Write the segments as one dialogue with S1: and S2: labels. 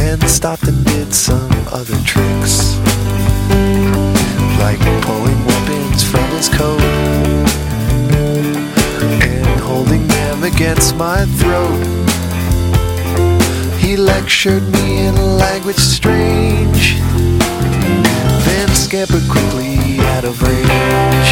S1: and stopped and did some other tricks, like pulling weapons from his coat and holding them against my throat. He lectured me in a language strange, then scampered quickly out of range.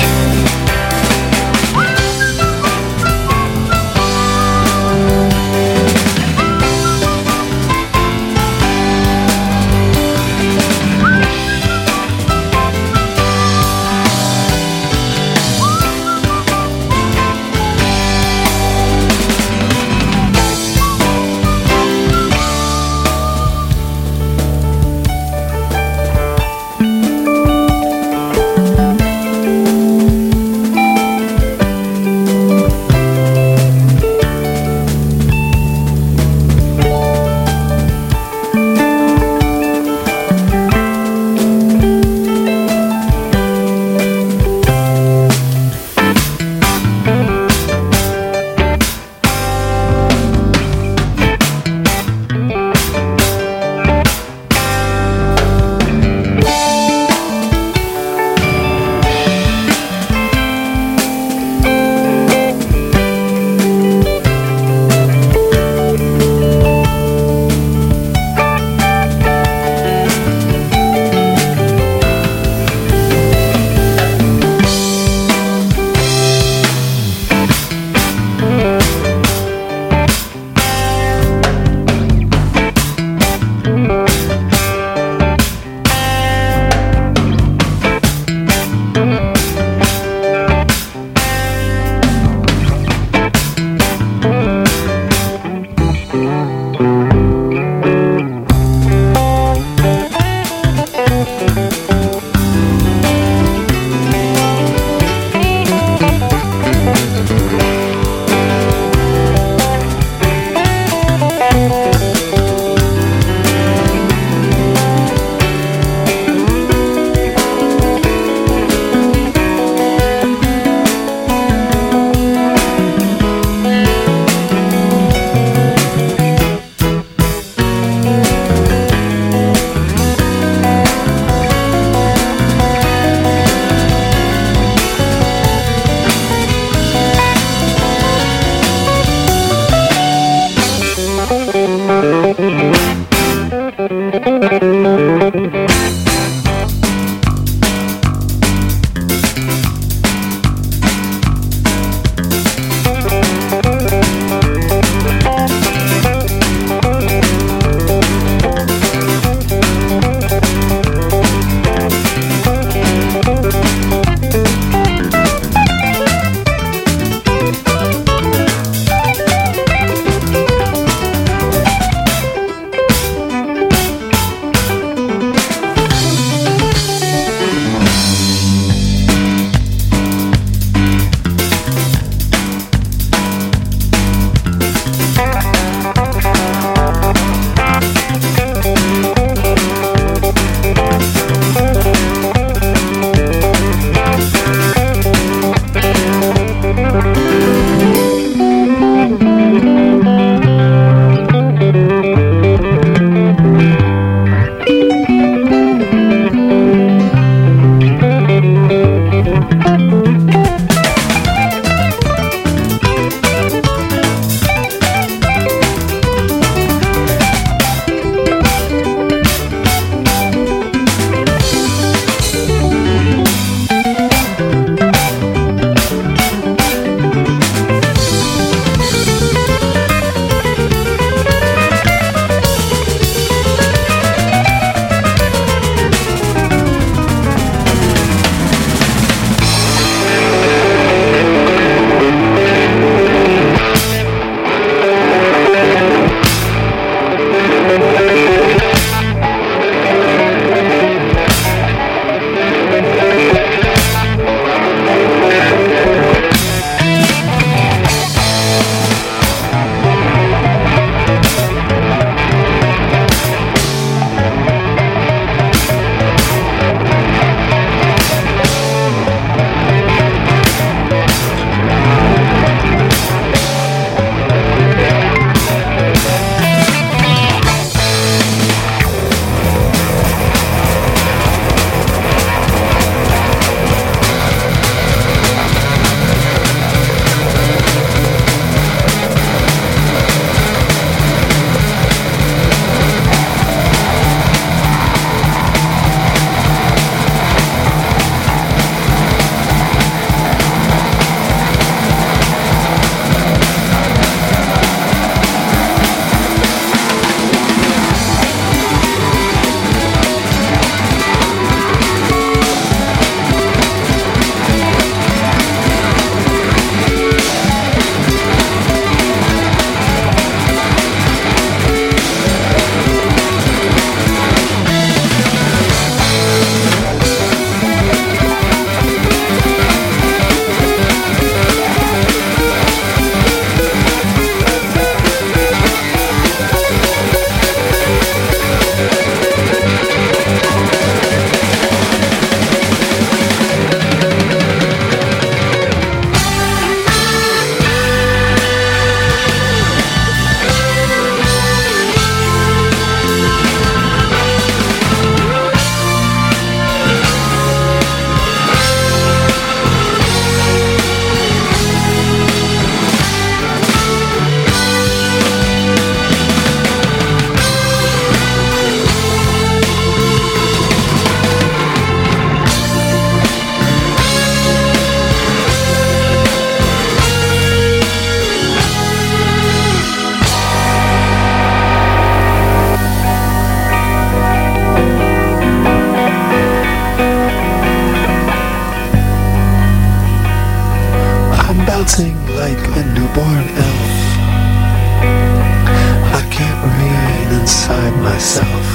S1: inside myself.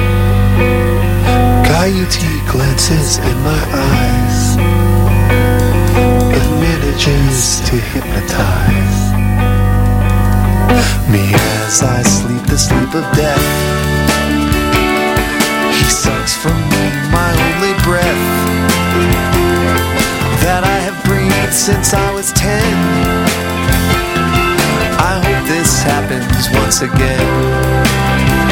S1: Coyote glances in my eyes, and manages to hypnotize me as I sleep the sleep of death. He sucks from me my only breath that I have breathed since I was 10. I hope this happens once again.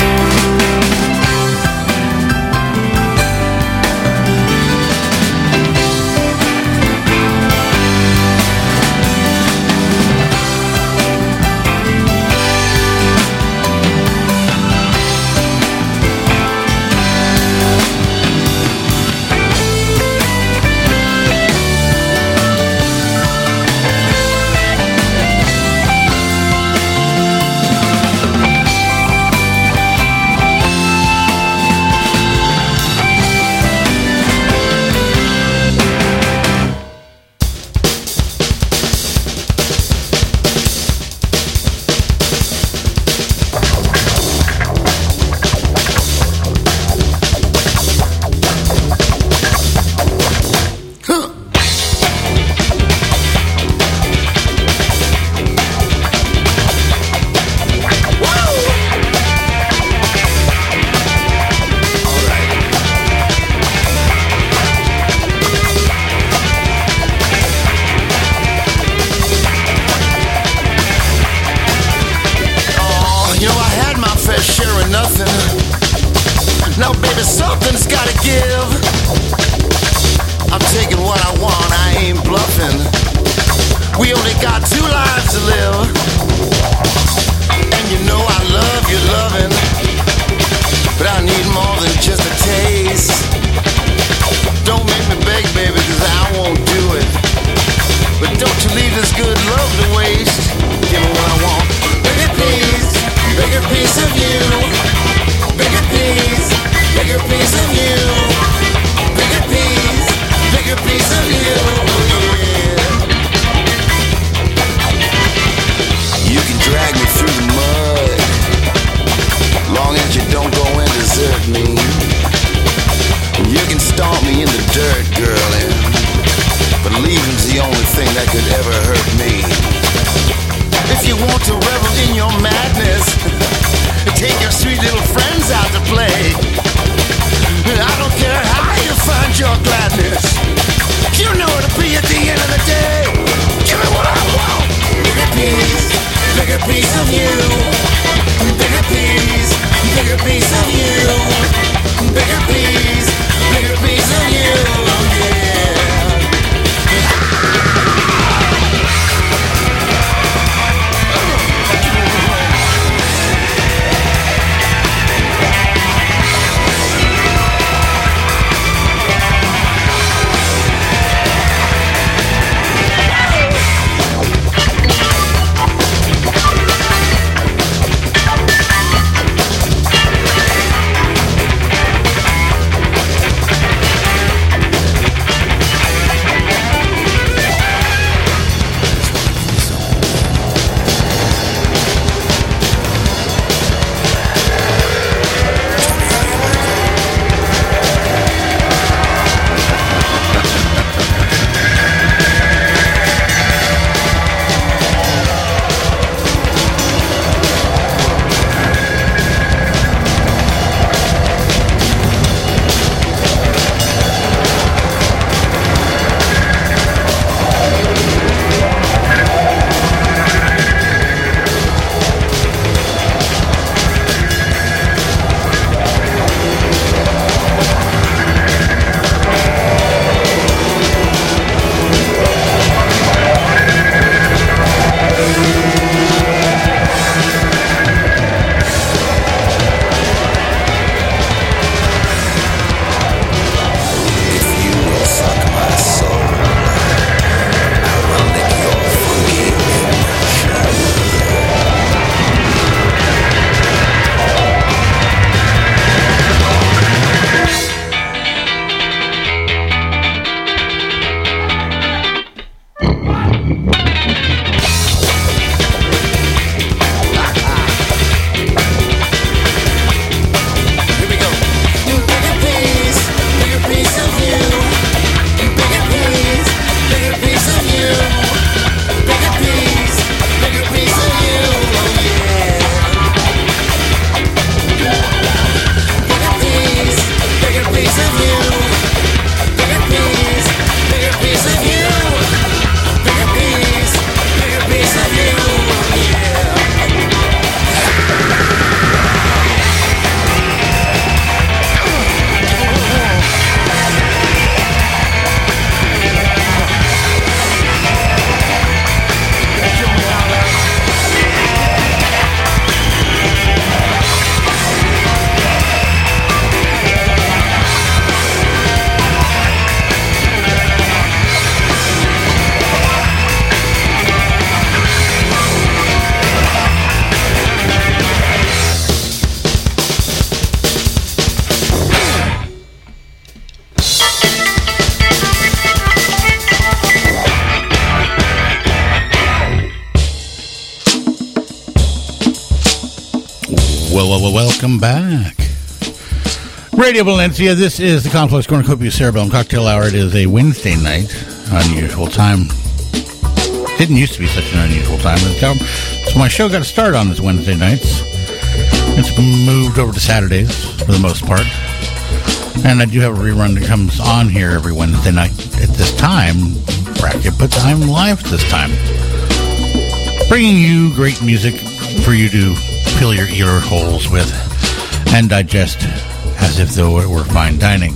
S2: Well, welcome back. Radio Valencia, this is the Complex Cornucopia Cerebellum Cocktail Hour. It is a Wednesday night, unusual time. Didn't used to be such an unusual time. So my show got to start on this Wednesday nights. It's moved over to Saturdays for the most part. And I do have a rerun that comes on here every Wednesday night at this time. Bracket, but I'm live this time. Bringing you great music for you to fill your ear holes with and digest as if though it were fine dining.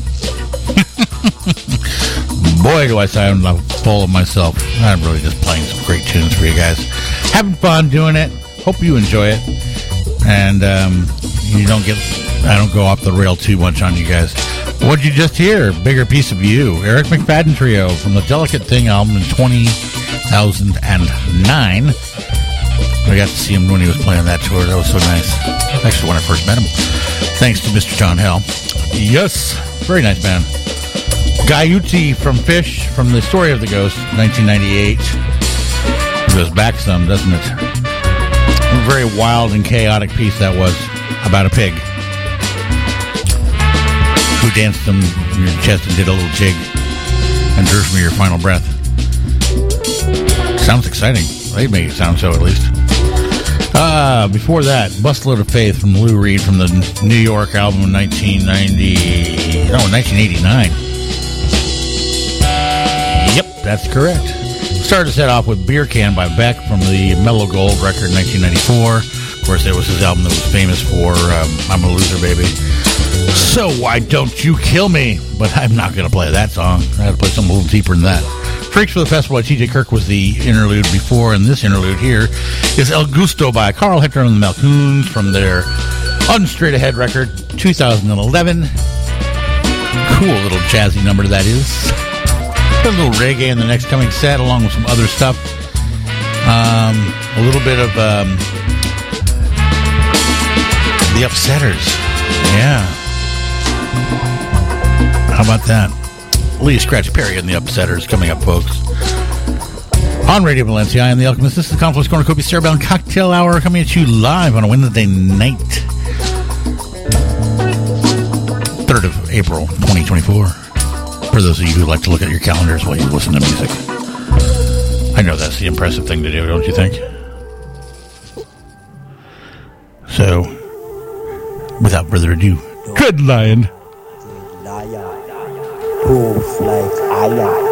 S2: Boy, do I sound full of myself. I'm really just playing some great tunes for you guys. Having fun doing it. Hope you enjoy it. And I don't go off the rail too much on you guys. What'd you just hear? Bigger Piece of You. Eric McFadden Trio from the Delicate Thing album in 2009. I got to see him when he was playing that tour. That was so nice. Actually, when I first met him. Thanks to Mr. John Hell. Yes, very nice band. Gaiuti from Fish, from The Story of the Ghost, 1998. It goes back some, doesn't it? A very wild and chaotic piece that was, about a pig who danced on your chest and did a little jig and drew from your final breath. Sounds exciting. They make it sound so, at least. Before that, Busload of Faith from Lou Reed from the New York album in 1989. Yep, that's correct. Started to set off with Beer Can by Beck from the Mellow Gold record in 1994. Of course, that was his album that was famous for I'm a Loser, Baby. So Why Don't You Kill Me? But I'm not going to play that song. I had to play something a little deeper than that. Freaks for the Festival by T.J. Kirk was the interlude before, and this interlude here is El Gusto by Carl Hector and the Malcoons from their Unstraight Ahead record, 2011. Cool little jazzy number that is. A little reggae in the next coming set, along with some other stuff. A little bit of the Upsetters. Yeah. How about that? Lee Scratch Perry and the Upsetters coming up, folks. On Radio Valencia, I am the Alchemist. This is the Complex Cornucopia Cerebellum Cocktail Hour coming at you live on a Wednesday night. 3rd of April, 2024. For those of you who like to look at your calendars while you listen to music. I know that's the impressive thing to do, don't you think? So, without further ado, Dread Lion.
S3: Poof like iron.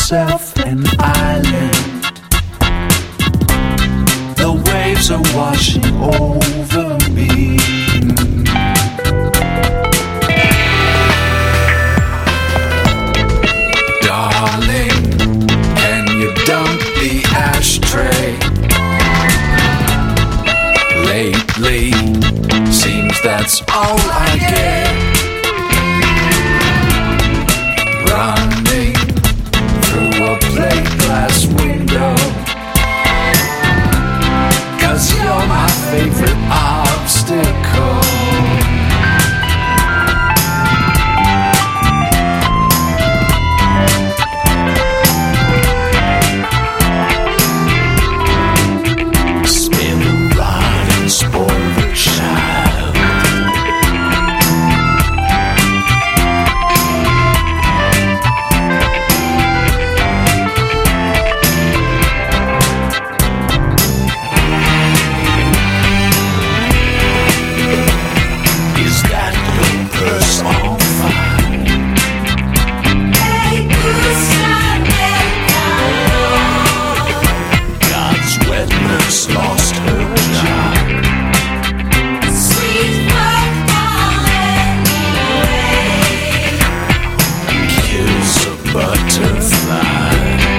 S1: myself an island. The waves are washing over me. Darling, can you dump the ashtray? Lately, seems that's all I get. Running through a plate glass window, 'cause you're my favorite obstacle. Spin around and spoil the child. Is that your purse on fire? God's wet nurse lost her job. Kills a butterfly.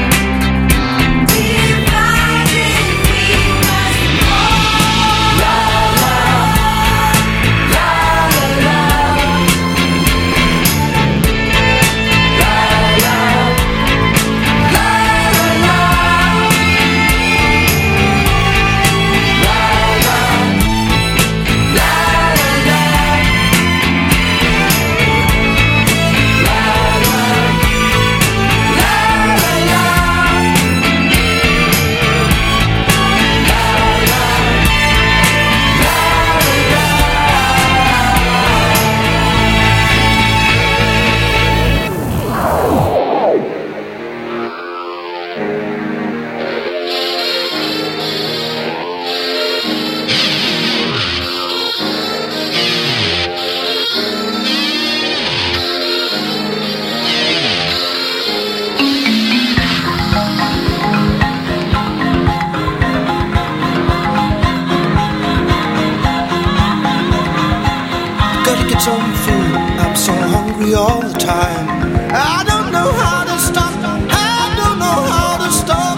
S4: Gotta get some food, I'm so hungry all the time. I don't know how to stop, I don't know how to stop.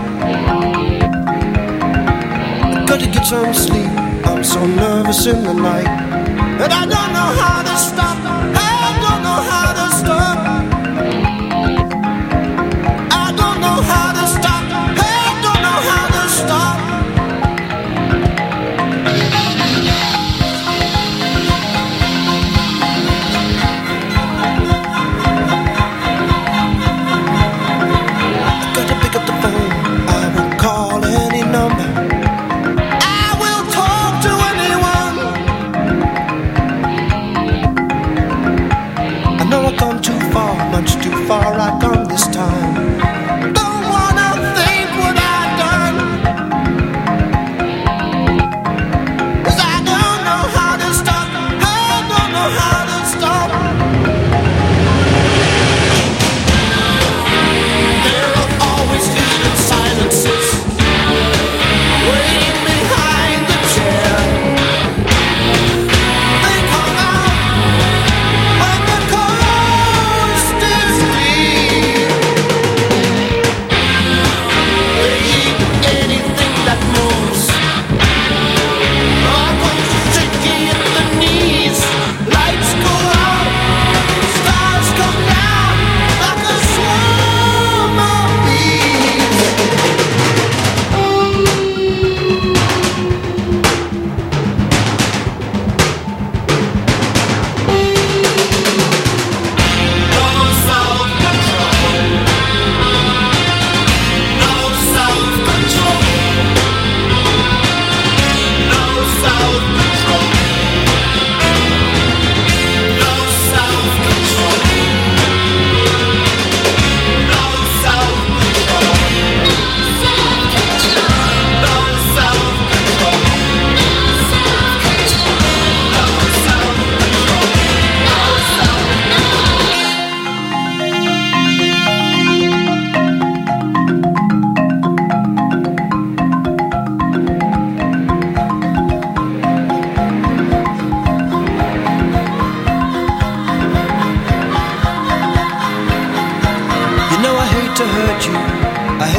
S4: Gotta get some sleep, I'm so nervous in the night. And I don't know how to stop, I don't know how to stop. I don't know how to stop, I don't know how to stop. Gotta pick up the phone, I will call any number. I will talk to anyone. I know I've gone too far.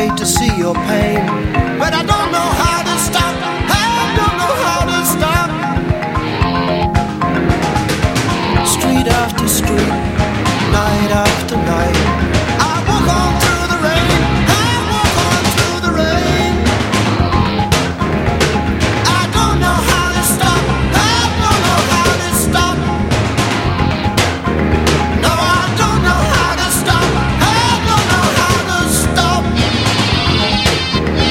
S4: hate to see your pain, but I don't know how to stop. I don't know how to stop. Street after street, night after night, I walk on through the rain. I walk on through the rain. I don't know how to stop. I don't know how to stop. No, I don't know how to stop. I don't know how to stop.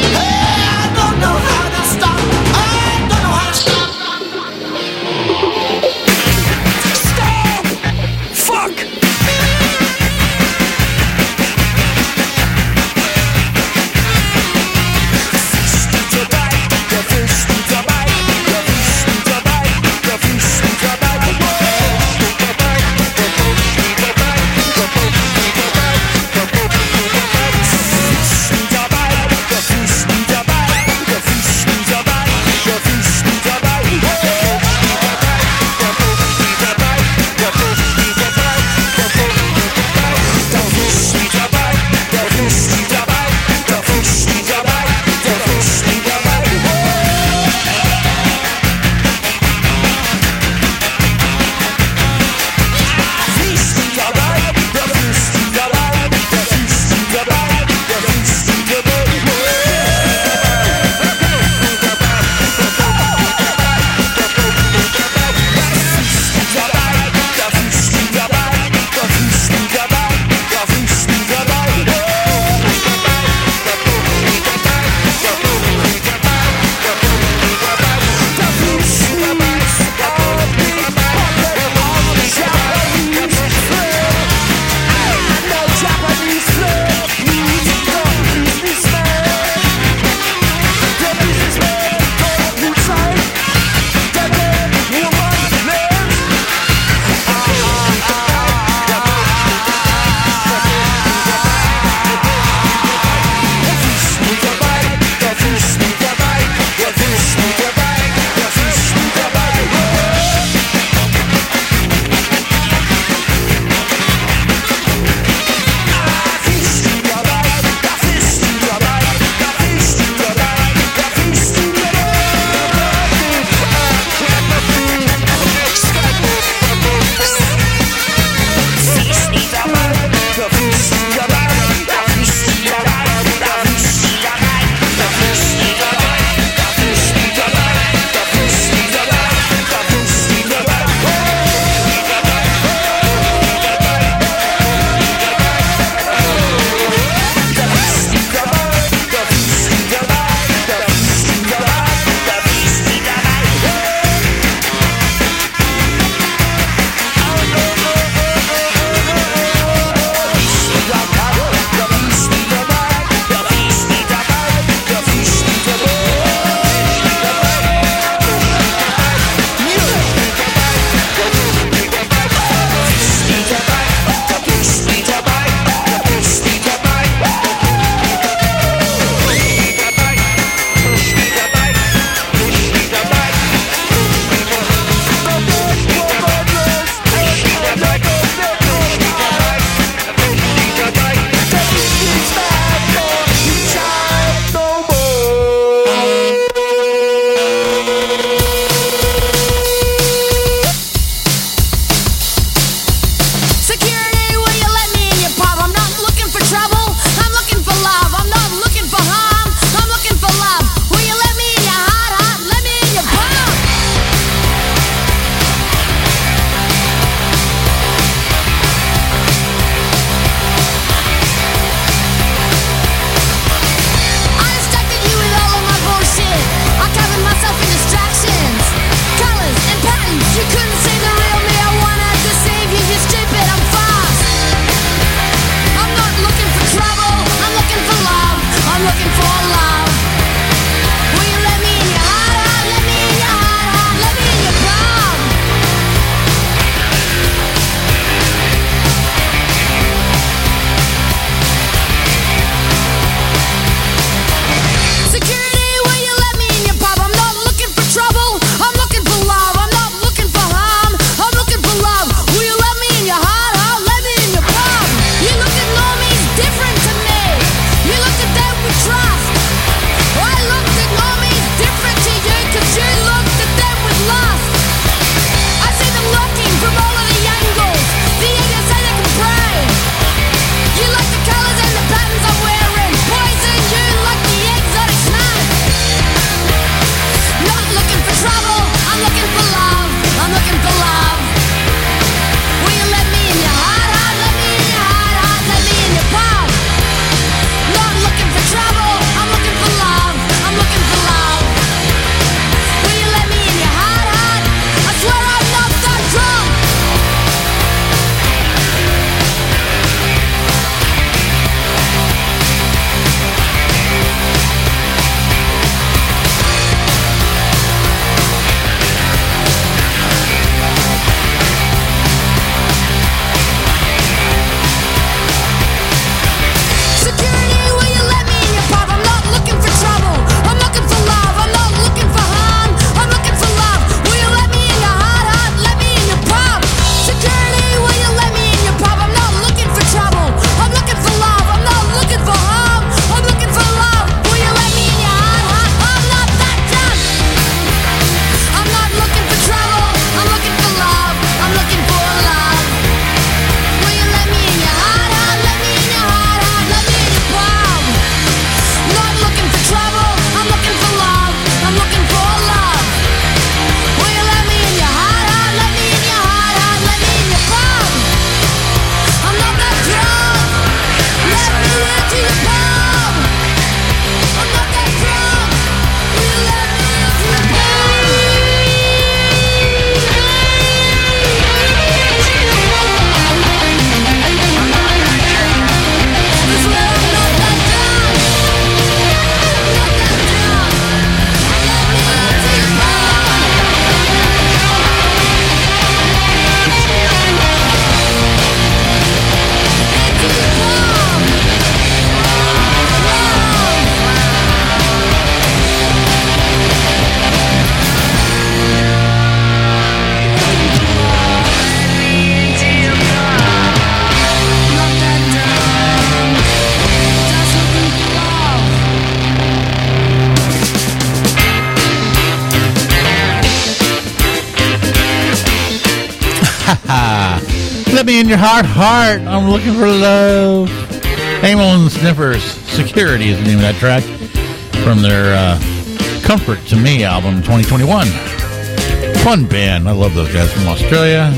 S2: Let me in your heart, I'm looking for love. Amyl and the Sniffers, Security is the name of that track from their Comfort to Me album 2021. Fun band. I love those guys from Australia.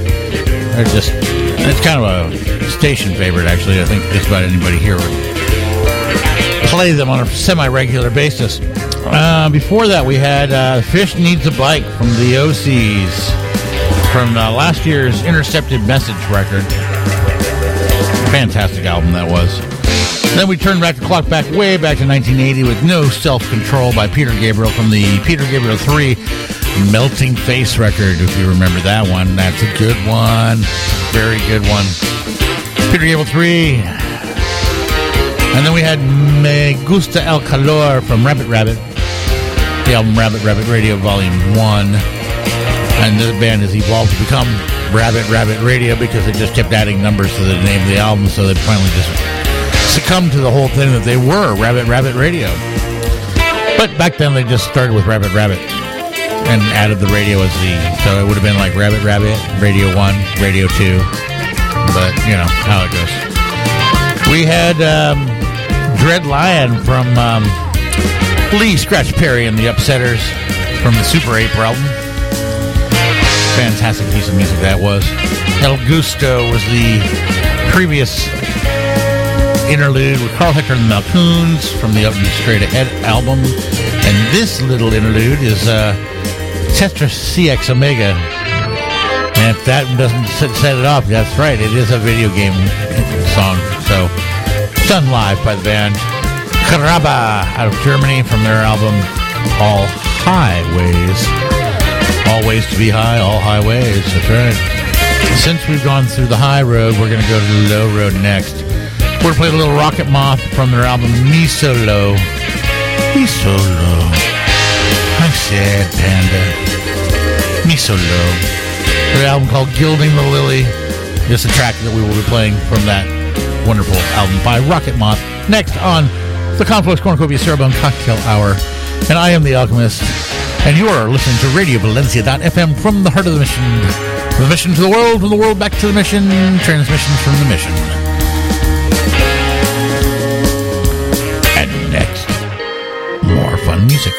S2: It's kind of a station favorite, actually. I think just about anybody here would play them on a semi-regular basis. Before that, we had Fish Needs a Bike from the OCs from last year's Intercepted Message record. Fantastic album that was. Then we turned back the clock way back to 1980 with No Self-Control by Peter Gabriel from the Peter Gabriel 3 Melting Face record, if you remember that one. That's a good one. Very good one. Peter Gabriel 3. And then we had Me Gusta El Calor from Rabbit Rabbit, the album Rabbit Rabbit Radio Volume 1. And the band has evolved to become Rabbit Rabbit Radio because they just kept adding numbers to the name of the album, so they finally just succumbed to the whole thing that they were Rabbit Rabbit Radio. But back then they just started with Rabbit Rabbit and added the radio as so it would have been like Rabbit Rabbit, Radio 1, Radio 2. But, you know, how it goes. We had Dread Lion from Lee Scratch Perry and the Upsetters from the Super 8 album. Fantastic piece of music that was. El Gusto was the previous interlude with Carl Hector and the Malcoons from the Up and Straight Ahead album. And this little interlude is Tetris CX Omega. And if that doesn't set it off, that's right. It is a video game song. So, done live by the band Karaba out of Germany from their album All Highways. All ways to be high, all highways. That's right. Since we've gone through the high road, we're going to go to the low road next. We're going to play a little Rocket Moth from their album Me So Low. Me So Low. I'm sad, Panda. Me So Low. Their album called Gilding the Lily is the track that we will be playing from that wonderful album by Rocket Moth. Next on the Conflux Cornucopia Cerebellum Cocktail Hour. And I am the Alchemist. And you are listening to RadioValencia.fm from the heart of the mission. From the mission to the world, from the world back to the mission. Transmissions from the mission. And next, more fun music.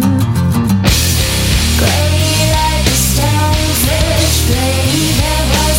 S5: Gravy like a stonefish, baby.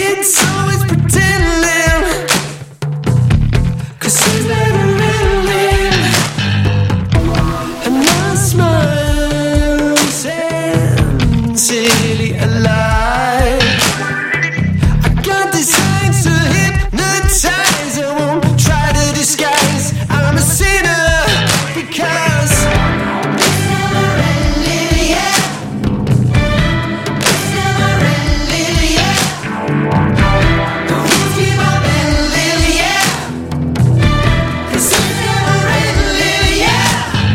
S4: It's always pretending, 'cause it's never ending. And I smile, sincerely alive. I got these signs to hypnotize. I won't try to disguise I'm a sinner, because it's never ending, yeah. It's never ending, yeah. The rules keep on bending, yeah. 'Cause it's never ending, yeah.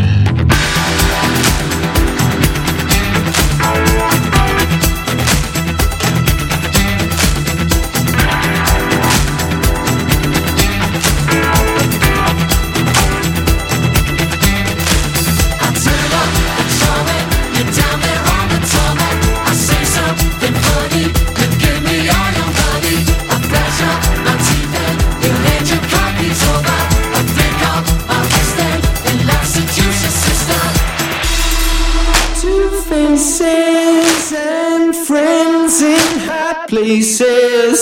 S4: I turn up the charming, you're down there on the tarmac. I say something funny, you give me all your money. I flash up my teeth and you hand your car keys over. I flick up my wrist and I seduce your sister. Two faces and friends in high places.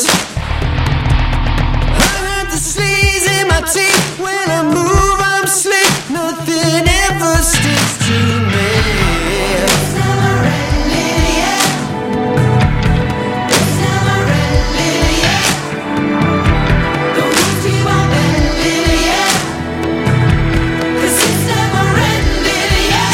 S4: I got the sleaze in my teeth. When I move, I'm slick. Nothing ever sticks to me. It's never ending, yeah. It's never ending, yeah. The rules keep on bending, yeah. 'Cause it's never ending, yeah.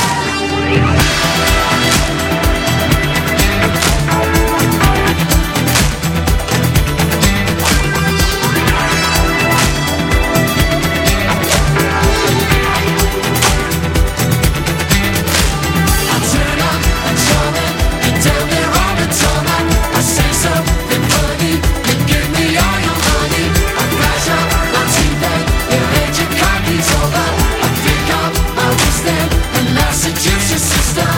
S4: I turn up a charming, you're down there on the tarmac. I say something funny, you give me all your money. I flash up my teeth and you hand your car keys over. I flick up my wrist and I seduce your sister.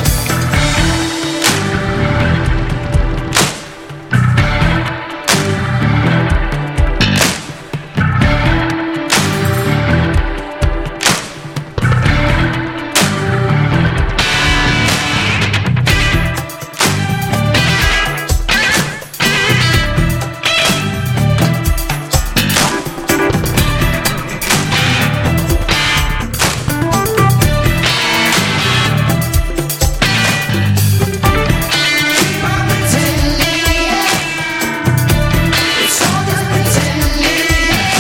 S4: Keep on pretending, yeah. It's all just pretending, yeah.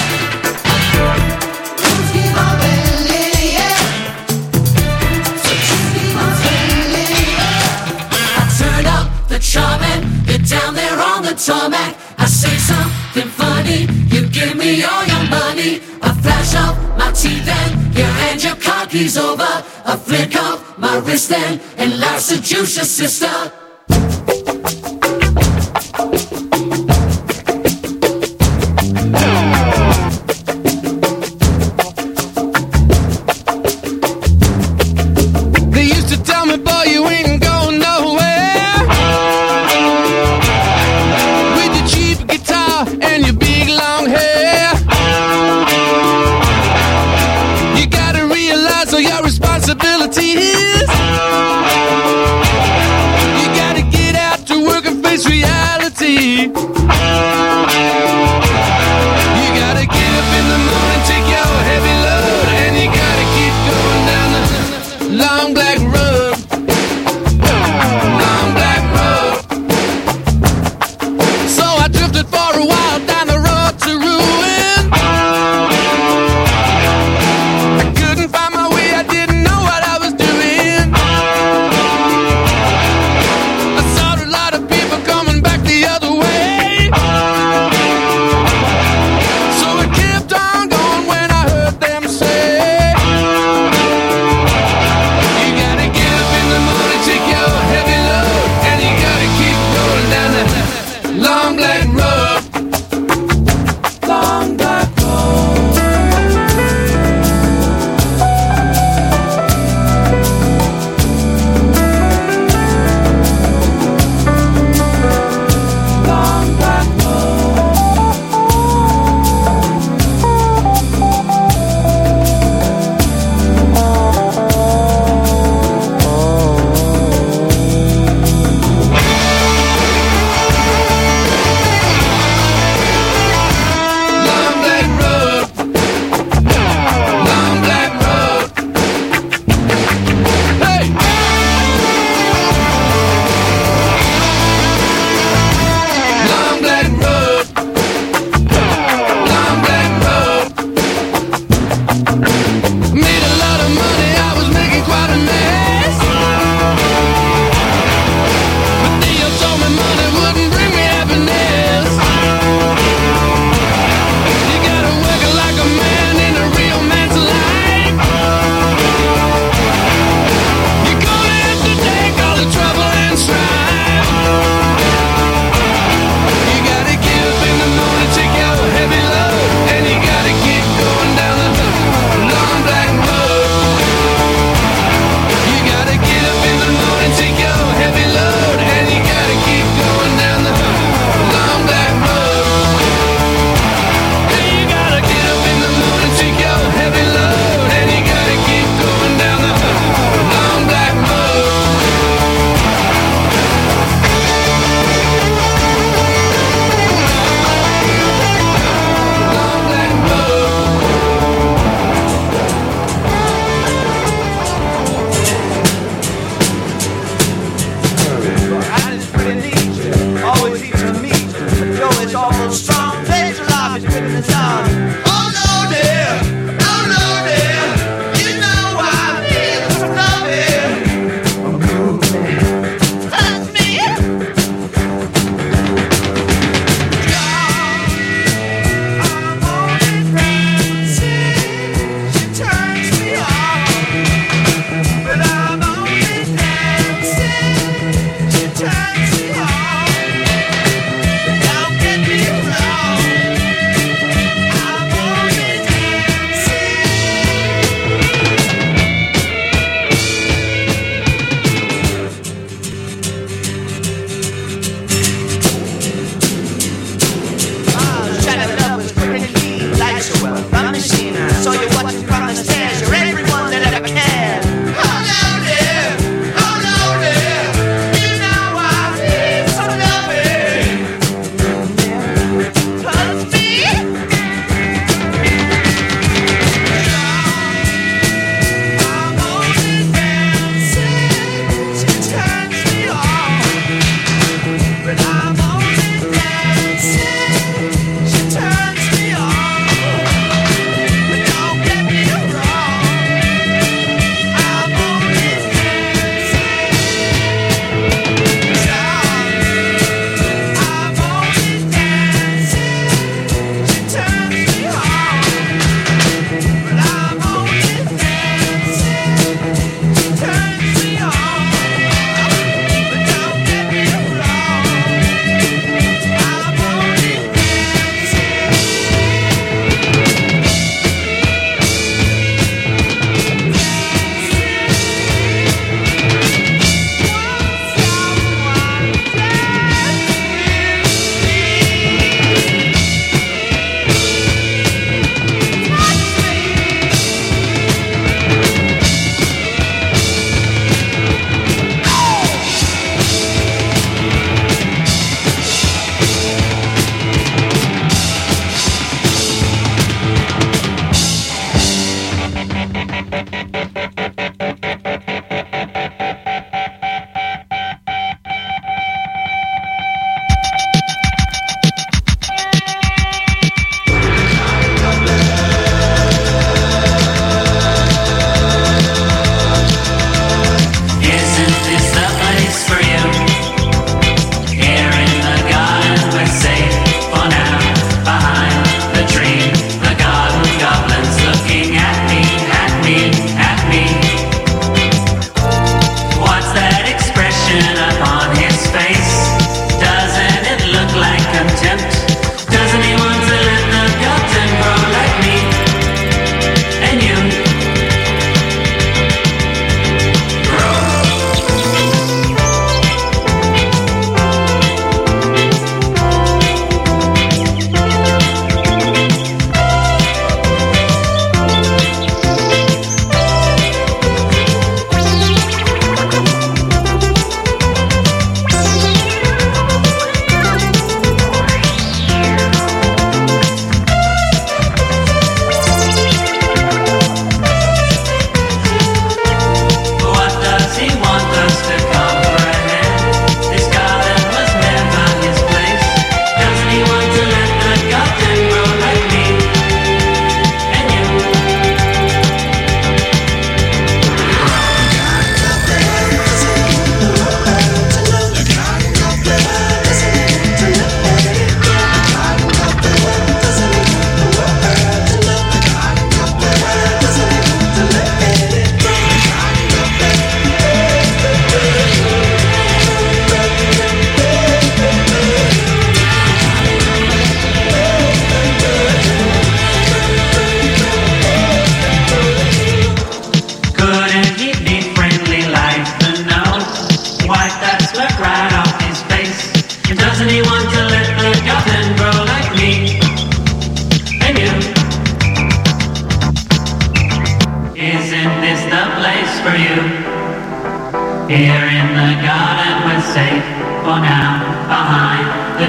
S4: Rules keep on bending, yeah. So just keep on spending, yeah. I turn up the charming, you're down there on the tarmac. I say something funny, you give me all your money. I flash up my teeth and you hand your car keys over. I flick up my wrist and I seduce your sister. They used to tell me, boy, you ain't going nowhere with your cheap guitar and your big long hair. You gotta realize all your responsibilities. You gotta get out to work and face reality. You gotta get up in the morning, take your heavy load, and you gotta keep going down the long black road. Long black road. So I drifted for a while down the road to ruin. I couldn't find my way, I didn't know what I was doing.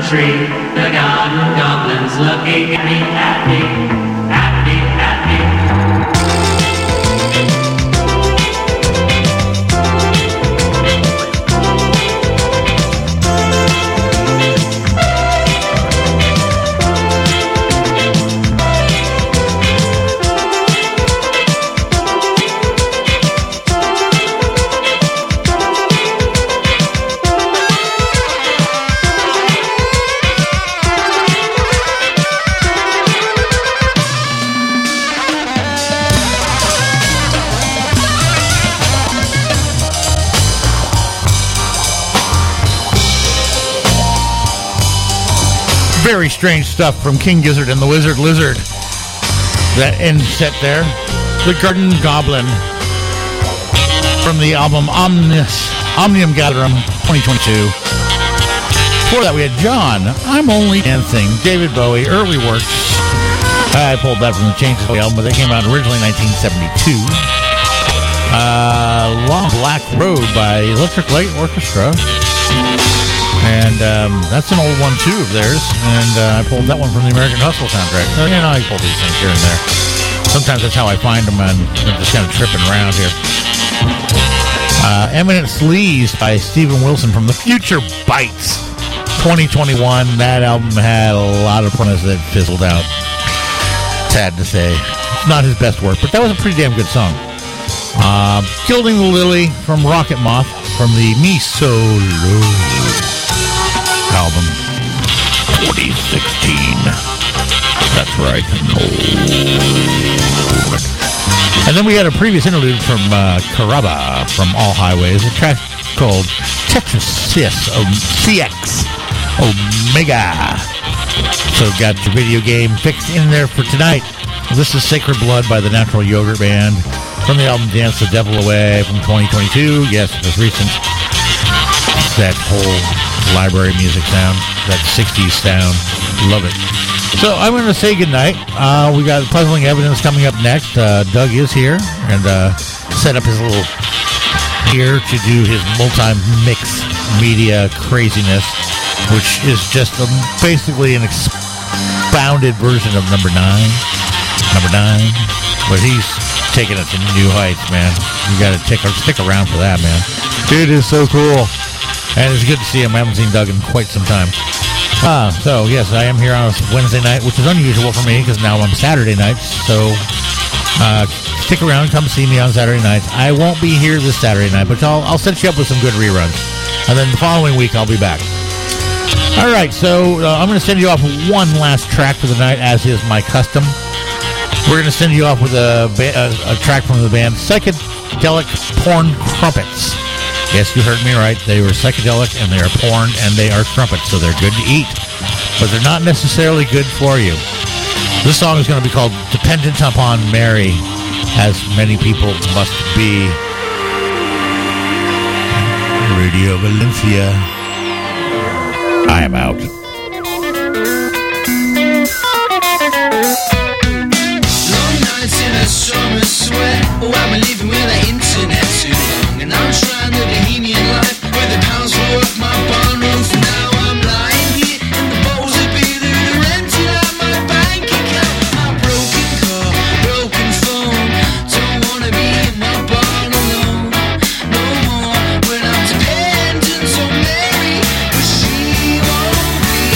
S5: tree. The garden goblins looking at me, at me, at me, at me.
S2: Very strange stuff from King Gizzard and the Wizard Lizard. That end set there. The Garden Goblin from the album Omnium Gatherum 2022. Before that we had John, I'm Only Dancing, David Bowie, Early Works. I pulled that from the Changes album, but they came out originally in 1972. Long Black Road by Electric Light Orchestra. And that's an old one, too, of theirs. And I pulled that one from the American Hustle soundtrack. So, you know, I pull these things here and there. Sometimes that's how I find them, and I'm just kind of tripping around here. Eminent Sleaze by Steven Wilson from The Future Bites 2021. That album had a lot of points that fizzled out. Sad to say. It's not his best work, but that was a pretty damn good song. Gilding the Lily from Rocket Moth from the Me So Low album 2016. That's right. No. And then we had a previous interlude from Karaba from All Highways, a track called Tetris CX Omega. So got your video game fix in there for tonight. This is Sacred Blood by the Natural Yogurt Band from the album Dance the Devil Away from 2022. Yes, it was recent. That whole library music sound, that 60s sound. Love it. So I'm going to say goodnight. We got Puzzling Evidence coming up next. Doug is here and set up his little here to do his multi-mix media craziness, which is just basically an expounded version of number 9. But he's taking it to new heights, man. You got to stick around for that, man. Dude is so cool. And it's good to see him. I haven't seen Doug in quite some time. So, yes, I am here on a Wednesday night, which is unusual for me because now I'm Saturday nights. So, stick around. Come see me on Saturday nights. I won't be here this Saturday night, but I'll set you up with some good reruns. And then the following week, I'll be back. All right, so I'm going to send you off with one last track for the night, as is my custom. We're going to send you off with a track from the band Psychedelic Porn Crumpets. Yes, you heard me right. They were psychedelic, and they are porn, and they are trumpets, so they're good to eat. But they're not necessarily good for you. This song is going to be called Dependent Upon Mary, as many people must be. Radio Valencia. I am out.
S6: Long nights in a summer sweat. Oh, I've been living with the internet too long, and I'm trying the bohemian life with the pounds for up my barn roof. Now I'm lying here in the bowls of beer that are empty out my bank account. My broken car, broken phone. Don't wanna be in my barn alone no more when I'm dependent on Mary, but she won't be.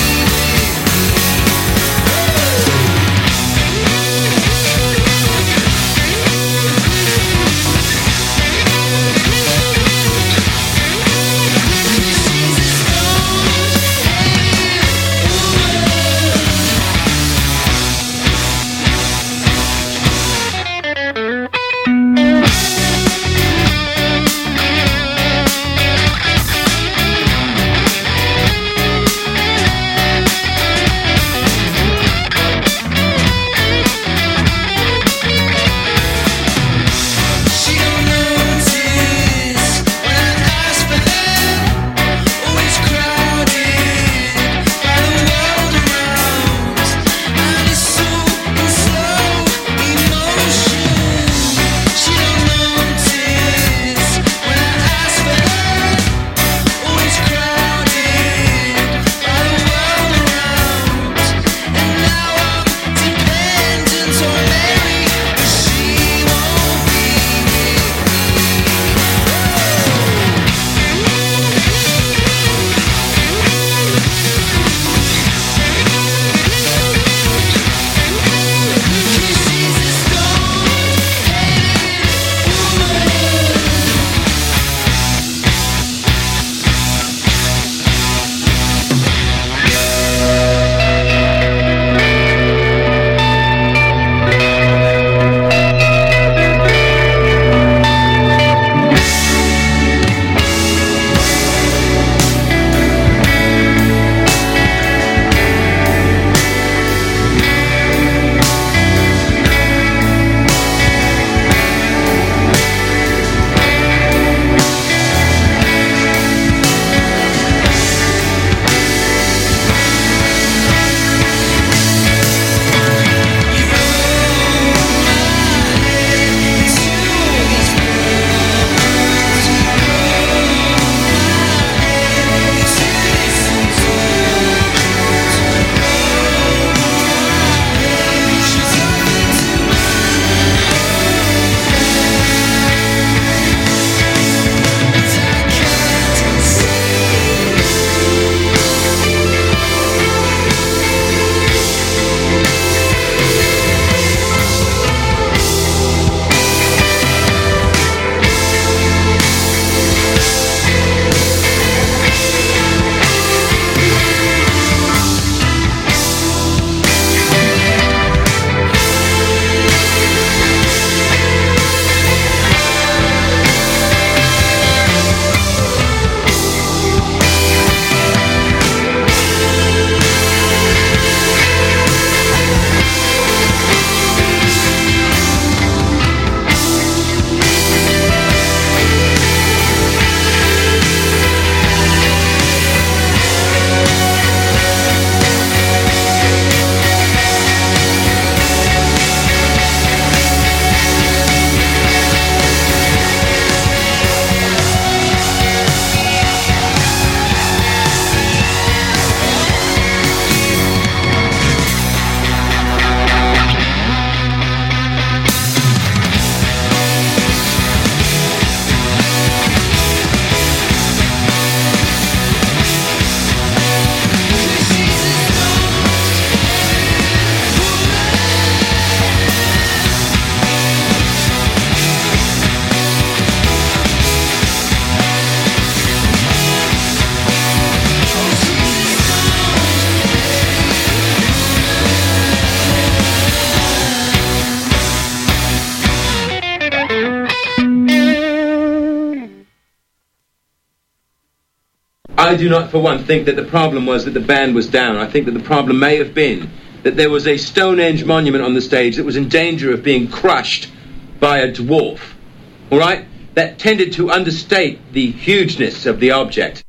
S7: I do not, for one, think that the problem was that the band was down. I think that the problem may have been that there was a Stonehenge monument on the stage that was in danger of being crushed by a dwarf. All right? That tended to understate the hugeness of the object.